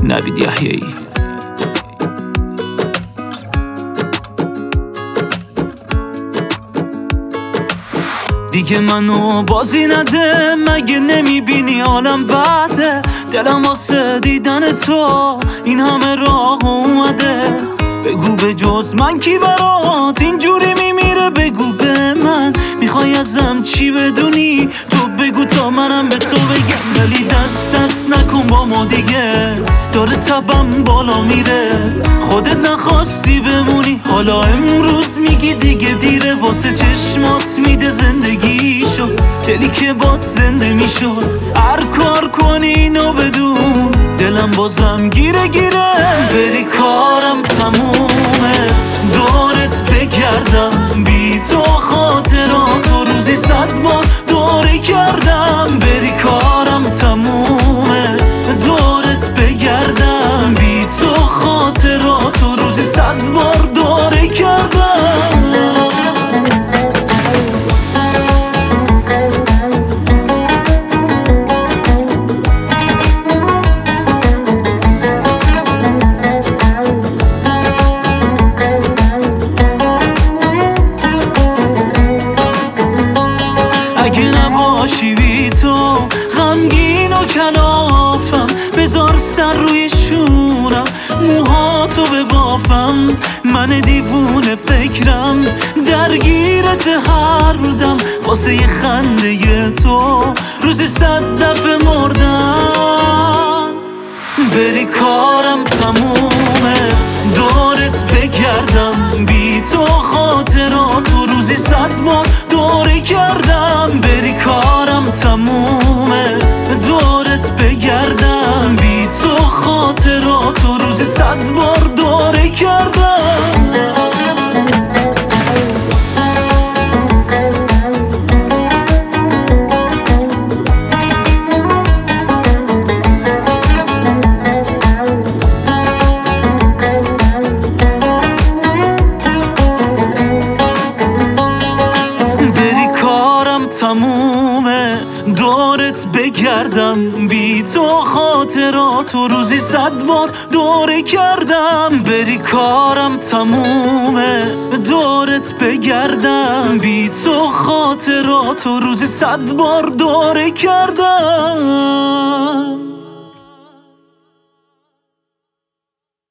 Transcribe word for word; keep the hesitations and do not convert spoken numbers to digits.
نوید یحیایی. دیگه منو بازی نده، مگه نمیبینی حالم بده؟ دلم واسه دیدن تو این همه راه اومده. بگو به جز من کی برات اینجوری میمیره؟ بگو به من میخوای ازم چی بدونی؟ تو بگو تا منم به تو بگم، ولی دست دست نکن با ما دیگه، داره تبم بالا میره. خودت نخواستی بمونی، حالا امروز میگی دیگه دیره. واسه چشمات میده زندگیشو، دلی که بات زنده میشد. هر کار کنی اینو بدون، دلم بازم گیره گیره. بری کارم تمومه، دورت بگردم بی تو خاطراتو روزی صد بار دوره کردم. بری کارم تمومه، دورت بگردم بی تو خاطراتو روزی صد بار دوره کردم. اگه نباشی بی تو غمگین و کلافم، بذار سر روی شونم موهاتو ببافم. من دیوونه فکرم درگیرت هر دم، واسه یه خنده تو روزی صد دفعه مردم. بری کارم تمومه، دورت بگردم بی تو خاطراتو روزی صد بار دوره کردم. بری کارم تمومه، دورت بگردم بی تو خاطراتو روزی صد بار دوره کردم. تمومه، دورت بگردم بی تو خاطراتو روزی صد بار دوره کردم. بری کارم تمومه، دورت بگردم بی تو خاطراتو روزی صد بار دوره کردم.